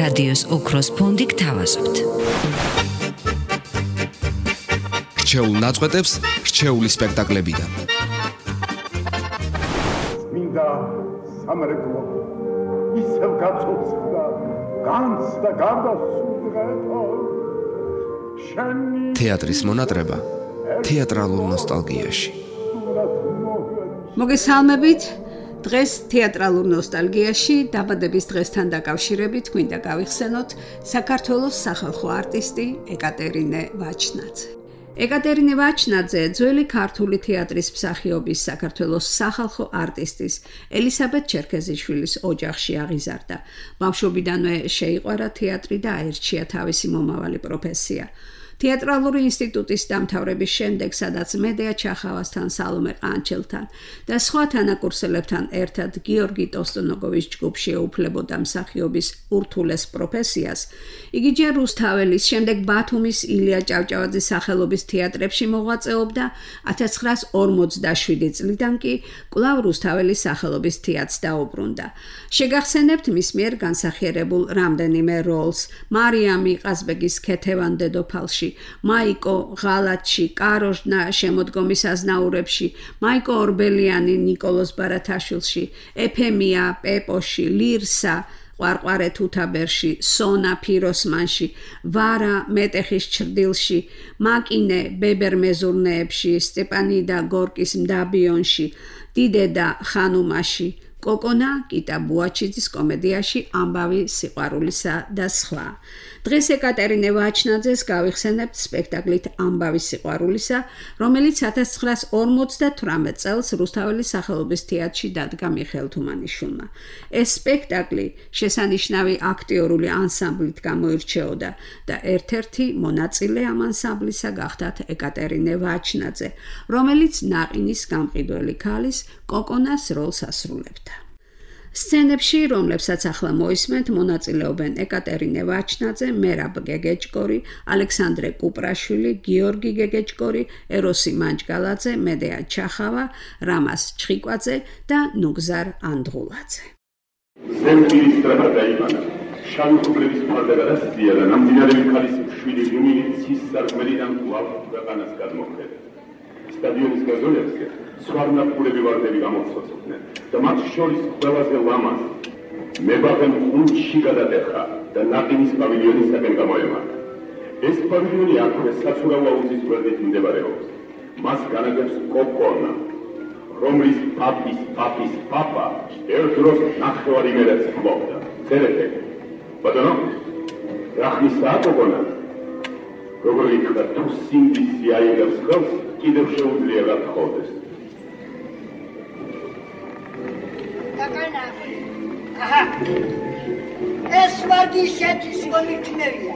რადიოს ოქროს ფონდი გთავაზობთ. რჩეულ ნაწყვეტებს რჩეული სპექტაკლებიდან. მინდა სამრეკლო ისევ გაწოცდა განცდა გარდასულიყო შენი თეატრის მონატრება თეატრალურ ნოსტალგიაში. მოგესალმებით. დღეს თეატრალურ ნოსტალგიაში დაბადების დღესთან დაკავშირებით გვინდა გავიხსენოთ საქართველოს სახალხო არტისტი ეკატერინე ვაჩნაძე. ეკატერინე ვაჩნაძე ძველი ქართული თეატრის მსახიობის საქართველოს სახალხო არტისტის ელისაბედ ჩერქეზიშვილის ოჯახში აღიზარდა. ბავშვობიდანვე შეიყვარა თეატრი და აირჩია თავისი მომავალი პროფესია. თეატრალური ინსტიტუტის დამთავრების შემდეგ, სადაც მედეა ჩახავასთან, სალომე ყანჩელთან და სხვა თანაკურსელებთან ერთად გიორგი ტოსტონოგოვის ჯგუფში ეუფლებოდა მსახიობის ურთულეს პროფესიას, იგი ჯერ რუსთაველის, შემდეგ ბათუმის ილია ჭავჭავაძის სახელობის თეატრებში მოღვაწეობდა, 1947 წლიდან კი კვლავ რუსთაველის სახელობის თეატრს დაუბრუნდა. შეგახსენებთ მის მიერ განსახიერებულ რამდენიმე როლს: მარიამი ყაზბეგის ქეთევან დედოფალში, მაიკო ღალატში, კაროჟნა შემოდგომის აზნაურებში, მაიკო ორბელიანი ნიკოლოზ ბარათაშვილში, ეფემია პეპოში, ლირსა ყვარყვარე თუთაბერში, სონა ფიროსმანში, ვარა მეტეხის ჩრდილში, მაკინე ბებერ-მეზურნეებში, სტეპანიდა გორკის მდაბიონში, დიდედა ხანუმაში, კოკონა კიტა ბუაჩიძის კომედიაში ამბავი სიყვარულისა და სხვა. დღეს ეკატერინე ვაჩნაძეს გავიხსენებთ სპექტაკლით ამბავი სიყვარულისა, რომელიც 1958 წელს რუსთაველის სახელობის თეატრში დადგა მიხეილ თუმანიშვილმა. ეს სპექტაკლი შესანიშნავი აქტიორული ანსამბლით გამოირჩეოდა და ერთ-ერთი მონაწილე ამ ანსამბლისა გახდათ ეკატერინე ვაჩნაძე, რომელიც ნაყინის გამყიდველი ქალის კოკონას როლს ასრულებდა. სცენებში, რომლებსაც ახლა მოისმენთ, მონაწილეობენ ეკატერინე ვაჩნაძე, მერაბ გეგეჭკორი, ალექსანდრე კუპრაშვილი, გიორგი გეგეჭკორი, ეროსი მანჯგალაძე, მედეა ჩახავა, რამას ჩხიკვაძე და ნუგზარ ანდღულაძე. ზემპირის ტრება დაიბანა. შავი ფარდება და სია და ნამდვილად ქალის შვილი გუმილი ცის სარკმელიდან კვლავ ქვეყანას გადმოხვდა. სტადიონის გაზონებზე სვარნაფულები ვარდები გამოცოცდნენ და მათ შორის ყველაზე ლამაზ მებაღემ ხუნჩში გადატეხა და ნაყინის პავილიონისაკენ გამოემართა. ეს პავილიონი აქვე საცურავ აუზის გვერდით მდებარეობს. მას განაგებს კოკონა, რომლის პაპის პაპა ერთ დროს ნახევარი მერაც ხმობდა. წერეთე, ბატონო, რა ხმისაა კოკონა? როგორ იქნა თუ სინდისი აიღებს ხელს, კიდევ შეუძლია გათხოვდეს. Kakana. Aha. ეს ვარდი შეთვის მომიჩნევია.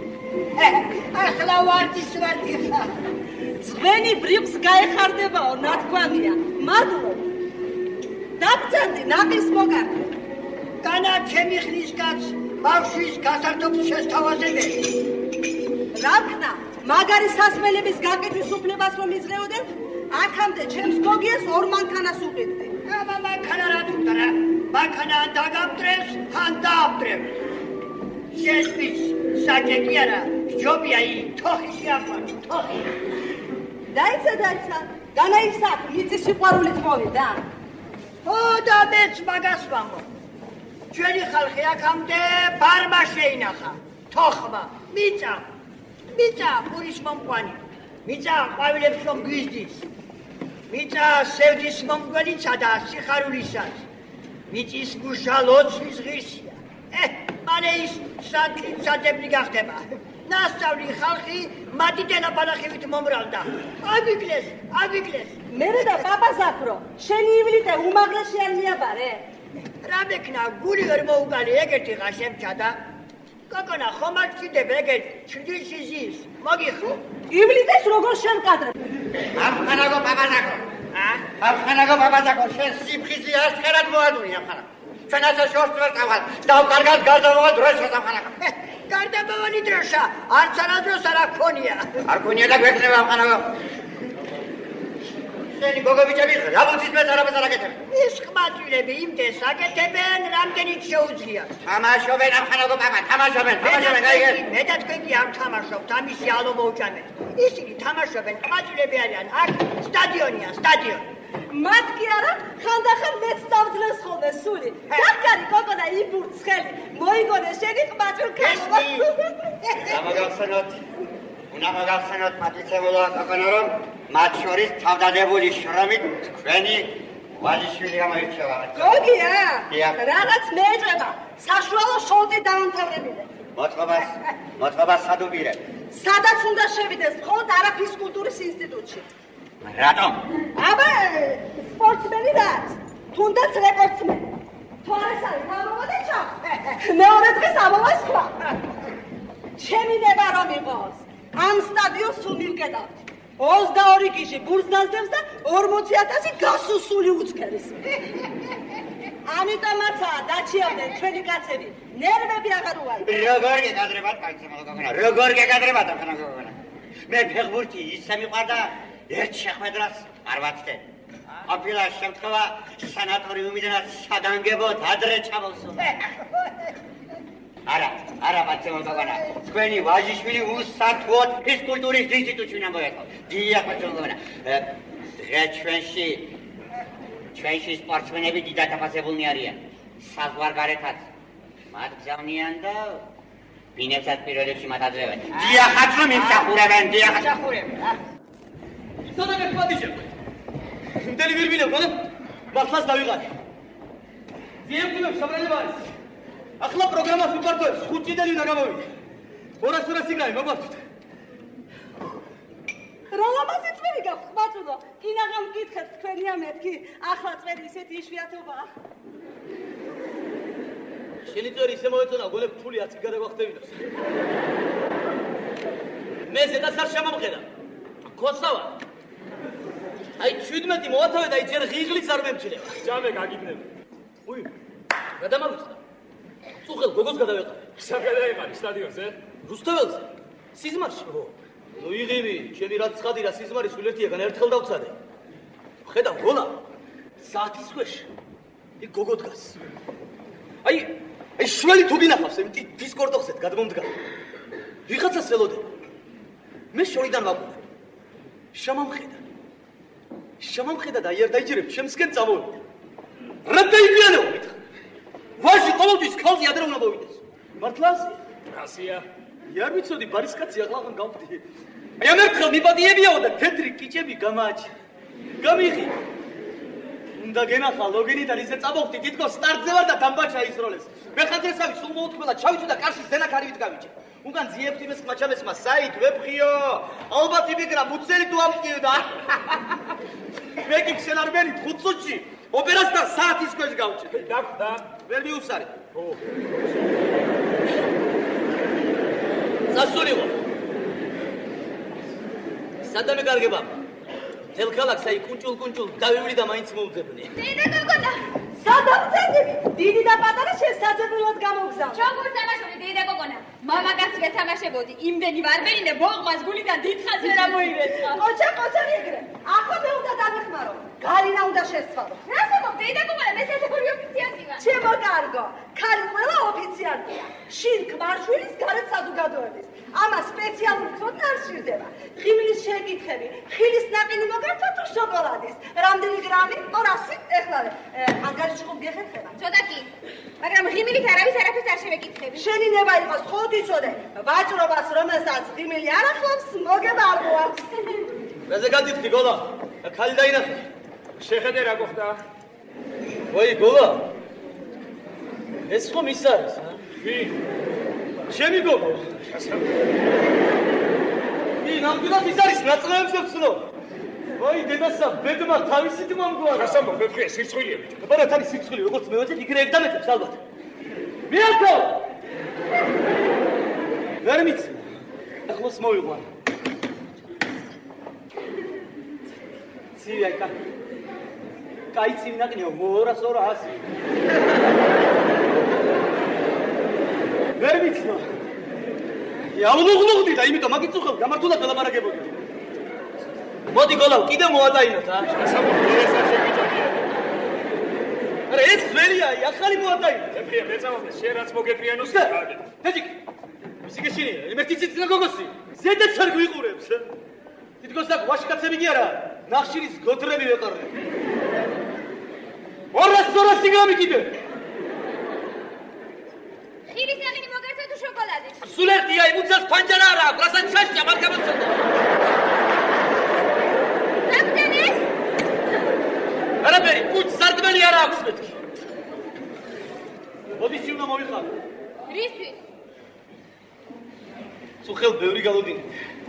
ახლა ვარდი ხა. ძვენი ბრიყვს გაეხარდებაო, ნათქვამია. მადლო. დაბრძანდი ნაყის მოგარდე. განა ჩემი ხნის კაც ბავშვის გასართობს შესთავაზებელი. რა ვქნა? მაგარი სასმელების გაკითხვის უფლებას რომ იძლეოდნენ, აქამდე ჩემს გოგიას ორ მანქანას უყიდდი. აბა მანქანა რა დუქტარა? მანქანა ან დაგამტრევს, ან დაამტრევს. შეთვის საჭე არა, ჯობია თოხი შეაყვანო, თოხი. დაიცა, განაიხსა, იცი სიყვარულით მოვიდა. ო და მეც მაგას ვამბობ. ჩვენი ხალხი აქამდე ბარმა შეინახა, თოხმა, მიწა პურის მომყვანი, მიწა ყვავილებს რომ გვიზდის, მიწა სევდის მომგველიცა და სიხარულისაც, მიწის გუშა ლოცვის ღირსია. მანე ის საწადებლი გახდება. ნასწავლი ხალხი მატიტენა ბალახივით მომრალდა. აგვიკლეს. მერე და პაპაზაფრო, შენი ივლიტე უმაღლესი არ მიაბარე? რა მექნა, გული ვერ მოუგალი, ეგეთი ღაშემჩადა. კოკონა ხომად კიდებ ეგეთ ჩრდილში ზის, მოგიხო. ივლიტეს როგორ შემკადრებ? აფხანაგო პაპაზაკო, შენ სიფხიზი ასხერად მოადუნი აფხანაგო. ჩვენ ასე შორს ვერ წავალ, დავკარგად გარდამავალ დროშას აფხანაგო. გარდამავალი დროშა, არც არადროს არ აქონია. არ ქონია და გვექნება აფხანაგო. შენი გოგობიჭები რა ბუცის მეცარაბეს არაკეთებ? ის ყმაწვილები იმდეს აკეთებენ, რამდენიც შეუძლია. თამაშობენ ამხანაგო პაპა, თამაშობენ, გაიგე. მე და თქვენ კი არ თამაშობთ, ამისი ალო მოუჭამეთ. ისინი თამაშობენ, ყმაწვილები არიან, აქ სტადიონია, სტადიონი. მათ კი არა, ხანდახან მეც დავძლევს ხოლმე სული. დაკარი გოგონა იბურცხელი, მოიგონე შენი ყმაწვილ ქალობა. უნდა მოგახსენოთ მათიცებულა გოგონა, რომ მათ შორის თავდადებული შრომით თქვენი ვაჟიშვილი გამოირჩევა. გოგია, რაღაც მეეჭება, საშუალო შოლტი დაამთავრებინე. მოწყობას სადუბირე. სადაც უნდა შევიდეს, მხოლოდ არაფიზკულტურის ინსტიტუტში. რატომ? აბა, სპორტსმენი რაც, თუნდაც რეკორდსმენი. თორეს არის ამოვადა ჩახ. მეორე დღეს ამოვა სხვა. ჩემი ნება რომ იყოს. ამ სტადიონს სულ მივკეტავთ. 22 გიჟი ბურს დაძდევს და 40,000 გასუსული უცქერის. ამიტომაცაა დაჩიავდნენ ჩვენი კაცები. ნერვები აღარ უარი. როგორ გეკადრებათ, კაცემო გოგონა? როგორ გეკადრებათ, ახლა გოგონა? მე ფეხბურთი ისე მიყვარდა, ერთ შეხვედრას არ ვაცდე. ყოფილა შემთხვევა სანატორიუმიდანაც საგანგებოდ ადრე ჩამოვსულდა. არა, კაცემო გოგონა. თქვენი ვაჟიშვილი უსათუოდ ფიზკულტურის ინსტიტუტში უნდა მოეწყო. დიახ, კაცემო გოგონა. დღეს ჩვენში სპორტსმენები დიდად დაფასებულნი არიან. საზღვარგარეთაც მათ გზავნიან და ბინებსაც პირველ რიგში მათ აძლევენ. დიახაც რომ იმსახურებენ, დიახაც. სანამ ეხმადიჟებ. იმდენი ვირბინებ, გონე? მართლაც დავიღალე. ძიებრივებ საბრალება არის. ახლა პროგრამას ვიფარდოებს, 5 ჭიდელი უნდა გამოვიდე. 200 სიგნალი მოგვაქვს. რა ლამაზი წვერი გაქვს, ყმაწვილო. კინაღამ მკითხეთ თქვენია მეთქი. ახლა წვერი ისეთი იშვიათობაა. შენი წვერი ისე მოეწონა, გოლებ ფული არც გადაგვახტევინოს. მე ზედაც არ შემომხედა. ქოსავა. აი 17 მოვათავე და იჯერ ღიღლიც არ მემჩნევა. ჯამე გაგიბნები. უი, გადამავიდა. სუხელ გოგოს გადავეყარე. სად გადაეყარი სტადიონზე? რუსთაველზე. სიზმარში. ნუ იღიმი, ჩემი რაც ცხადი რა სიზმარი სულ ერთიაგან ერთხელ დავცადე. ხედავ გოლა. საათის ქვეშ. იქ გოგო დგას. აი შველი თუ გინახავს, იმ დისკორდოხსეთ გადმომდგა. ვიღაცას ელოდე. მე შორიდან ვაგუნა. შამამხედა და იერ დაიჯერებ, ჩემსკენ წამოვიდა. რა დაიგიანო მითხრა. ვაჟი ყოველთვის ქალზე ადრე უნდა მოვიდეს. მართლაც? რასია? იარ ვიცოდი, ბარისკაცი ახლა გავხდი. აი ამ ერთხელ მიპატიებიაო და თეთრი კიჭები გამააჩი. გამიღი. უნდა გენახა ლოგინიდან ისე წამოვხდი, თითქოს სტარტზე ვარ და დამბაჩა ისროლეს. მე ხანძრესავი სულ მოუთმელა, ჩავიცო და კარში ზენაქარივით გავიჭე. უკან ძიებთიმეს ყმაჩამესმა საით ვეფხიო. ალბათ იმიგრა მუცელი თუ ამტკიო და მე კი ხსენარბენი 5 წუთში ოპერაციას საათის ქვეშ გავჭე. დაგხვდა? ვერ მიუსარი. ო. სასურიო. სადამე კარგება. თელ ქალაქს აი კუნჭულ დავივლი და მაინც მოუძებნი. დედა გოგონა, სადამწედები, დიდი და პატარა შესაძლებლად გამოგზავნა. ჩოგურ თამაშობდი დედა გოგონა. მამაკაც ვეთამაშებოდი, იმდენი ვარბერინე ბოღმას გულიდან დიდხანს ვერ ამოირეცხა. ყოჩა მიგრე. ახლა მე უნდა დავეხმარო. გალინა უნდა შესცვალო. რას ამბობ დედა გოგონა, მე საერთოდ ოფიციალია ვარ. ჩემო კარგო, ქალი ყველა ოფიციალია. შინ ქმარშვილის გარეთ საზოგადოების. ამას სპეციალური ცოდნა არ სჭირდება. ღიმილის შეკითხები, ხილის ნაყინი მოგართვა თუ შოკოლადის. რამდენი გრამი? 200. ეხლა ანგარიში ხომ გეხერხება? ცოტა კი. მაგრამ ღიმილით არაფერს არ შევეკითხები. შენი ნება იყოს ხოთ იცოდე. ვაჭრობას რომელსაც ღიმილი არ ახლავს, მოგება არ მოაქვს. მეზე გადიდხი გოლა. ქალი დაინახე. შეხედე რა გხდა? ვაი გოლა. ეს ხომ ის არის, ა? ვინ? ჩემი გოგო. ნამდვილად ის არის ნაწლავებს ვცნო. ვაი დედასა, ბედმა თავისი თმა მგვარა. რას ამბობ, ვეფხია სირცხვილია ბიჭო. ბარა თავის სირცხვილი, როგორც მე ვაჭებ, იგრე ერთ დამეცებს ალბათ. მიაკო! ვერ მიცი. ახლოს მოვიყვან. ცივი კა. კაი ცივი ნაკნიო, 200. ვერ მიცნო. იავლუღლუღდი და იმიტომ მაგით უხელ გამართულად ველაპარაკებოდი. მოდი გოლავ კიდე მოატაინოთ ა არა ეს ძველია ახალი მოატაინოთ ეფრია მეწამოდი შენ რაც მოგეფრიანოს თეჯიკ ისე გეშინია იმერთი ციცკნა გოგოსი ზედაც არ გვიყურებს თითქოს აქ ვაშკაცები კი არა ნახშირის გოთრები ვეყარნე 200 გრამი კიდე ხილის ნაღინი მოგერთა თუ შოკოლადი სულ ერთია იმუცას ფანჯარა არა აქვს რასაც ჩაშჭა მაგ გამოცდა რამდენი არაფერი კუჩ სარკმელი არა აქვს მეთქი მოდი სიუნა მოვიხარ რისთვის სულ ბევრი გალოდინი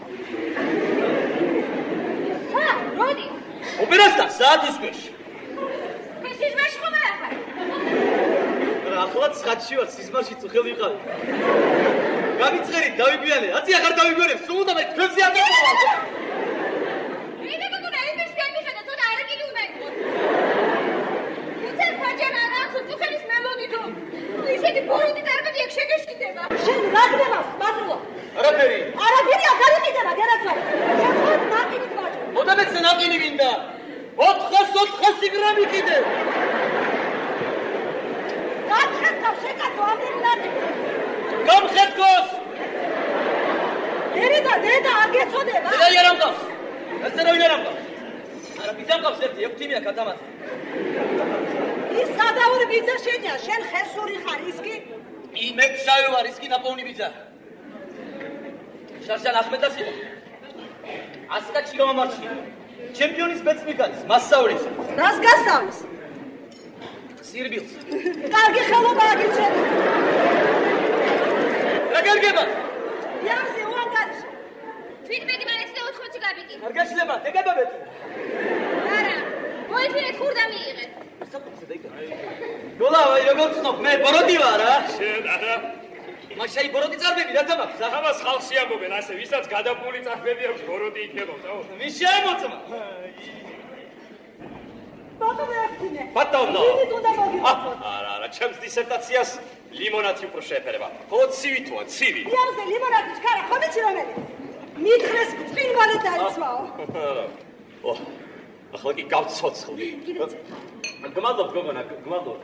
როდი ოპერასთან საათის ქვეშ სიზმარში ხომ არ ახარ ახლაც ხატში ვარ სიზმარში წუხელ ვიყავ გამიწყერით დავიგვიანე აცი ახარ დავიგვიანებ სულ უნდა მე თქვენზე არ მიყავა მე გოგონა იმის გამიხადა თორე არაკილი უნდა იყოს უცებ ფაჯარა რა აქვს წუხელის მელოდი თუ ისეთი ბოროტი დარბები ეგ შეგეშინდება შენ რა გნებას პატრულო არაფერი არაფერია გარიყიდება გერაცო შენ ხომ ნაკინით ვაჭრო მოდამეც ნაკინი მინდა 400 გრამი კიდე გაჩერდა შეკაცო ამდენი ნაკინი გამხეთქოს დედა არ გეწოდება დედა არ ამყავს ესე რა ვინ არ ამყავს არა ბიძამყავს ერთი ექვთიმია გადამაცა ის სადაური ბიძა შენია შენ ხერსური ხარ ის კი მე შავი ვარ ის კი ნაპოვნი ბიძა შარშან ახმედას იყო ასკაჩი გამომარჩი ჩემპიონის ბეწმიკანის მასწავლის რას გასწავლის სირბილს კარგი ხელობა აგიჩვენ რა გერგება იამზე უანგარიშ 17 მანეცი და 80 გაბიკი არ გაშლება დეგებებეთ არა მოიფინეთ ხურდა მიიღეთ გოლა როგორ ცნობ მე ბოროტი ვარ რა შენ არა მაშაი ბოროტი წარბები რა თამახს ამას ხალხში ამბობენ ასე ვისაც გადაფული წარბები აქვს ბოროტი იქნებოდა ვის შეამოწმა ბატონო ვინით უნდა მოგიყვაო არა ჩემს დისერტაციას ლიმონათი უფრო შეეფერება ხო ცივი თუა ცივი იამზე ლიმონადი ჩქარა ხომიცი რომელი მითხრეს წინვალე დაიცვაო ო ახლა კი გავცოცხლი გმადლობ გოგონა გმადლობ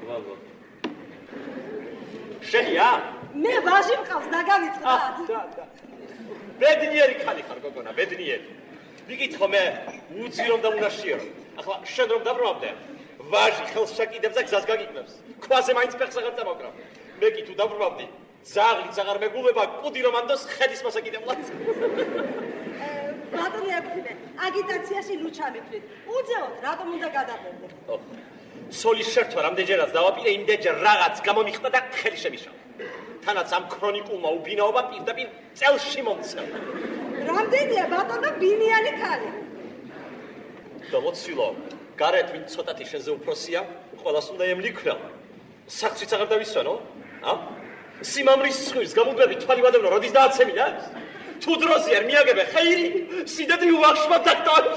შენია მე ვაჟი მყავს დაგავიწყდათ ბედნიერი ხალი ხარ გოგონა ბედნიერი ვიკითხო მე უძი რომ დაუნაშიერო ახლა შენ რომ დაბრუნავდე ვაჟი ხელს შეკიდებს და გზას გაგიკნევს ქვაზე მაინც ფეხს აღარ წამოვკრავ მე კი თუ დაბრუნავდი ძაღლიც აღარ მეგულება კუდი რომ ანდოს ხედის მასაკიდებლად ბატონი ექვთიმე აგიტაციაში ლუჩა მithვით უძეოდ რატომ უნდა გადაბერდე სოლის შერთვა რამდენჯერაც დავაპირე იმდენჯერ რაღაც გამომიხდა და ხელი შემიშავა თანაც ამ ქრონიკულმა უბინაობა პირდაპირ წელში მომცემ რამდენია ბატონო ბინიანი ქალი გამოცილო გარეთ ვინ ცოტათი შენზე უფროსია ყველას უნდა ემლიქველ საქცვიც აღარ დავისვენო სიმამრის სხვირს გამუდმები თვალი ვადევნო როდის დააცემინა თუ დროზე არ მიაგებე ხეირი სიდადრი უახშმა დაქტორის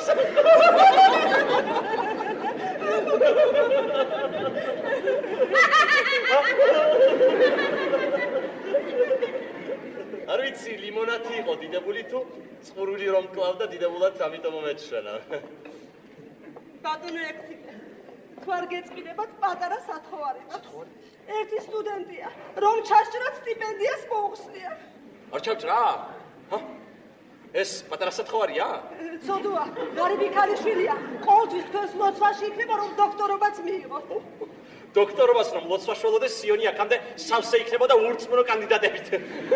არ ვიცი ლიმონათი იყო დიდებული თუ წყურვილი რომ კლავდა დიდებულად ამიტომ მომეჩვენა ბატონო ექვთიმე თუ არ გეწყინებათ პატარა სათხოვარი ერთი სტუდენტია რომ ჩასჭრათ სტიპენდიას მოუხსნია არ ჩავჭრა ეს პატარა სათხოვარია ცოდუა ღარიბი ქალიშვილია ყოველთვის თქვენს ლოცვაში იქნება რომ დოქტორობაც მიიღო დოქტორობას რომ ლოცვა შველოდეს სიონი აქამდე სავსე იქნებოდა ურწმუნო კანდიდატებით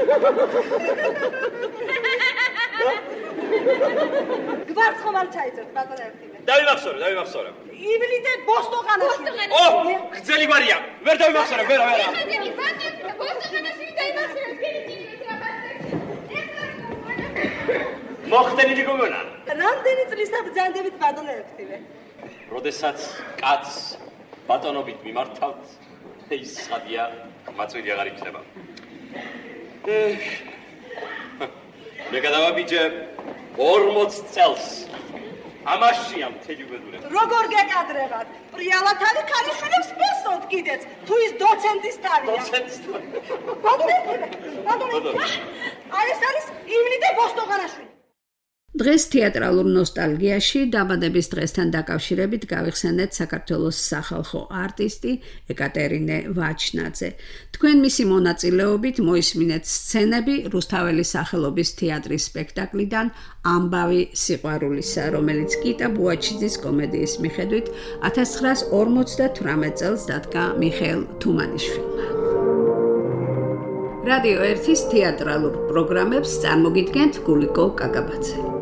გვარც ხომ არ ჩაიწერთ ბატონო ექვთიმე დავიმახსოვრე ივლიდე ბოსტოყანაში ო გრძელი გვარია ვერ დავიმახსოვრე ვერ ბოსტოყანაში დაიმახსოვრე მოხდენილი გოგონა რამდენი წლისა ბრძანდებით ბატონო ექვთიმე როდესაც კაცს ბატონობით მიმართავთ ის ხადია მაწვილი აღარ იქნება მე გადავაბიჯე 40 წელს ამაშია მთელი უბედურება როგორ გეკადრებათ პრიალათ არის ქალიშვილებს მოსწონთ კიდეც თუ ის დოცენტის თავია ბატონო აი ეს არის ივლიდე ბოსტოყანაშვილი დღეს თეატრალურ ნოსტალგიაში დაბადების დღესთან დაკავშირებით გავიხსენეთ საქართველოს სახალხო არტისტი ეკატერინე ვაჩნაძე. თქვენ მისი მონაწილეობით მოისმინეთ სცენები რუსთაველის სახელობის თეატრის სპექტაკლიდან ამბავი სიყვარულისა, რომელიც კიტა ბუაჩიძის კომედიის მიხედვით 1958 წელს დადგა მიხეილ თუმანიშვილმა. რადიო 1-ის თეატრალურ პროგრამებს წარმოგიდგენთ გულიკო კაკაბაძე.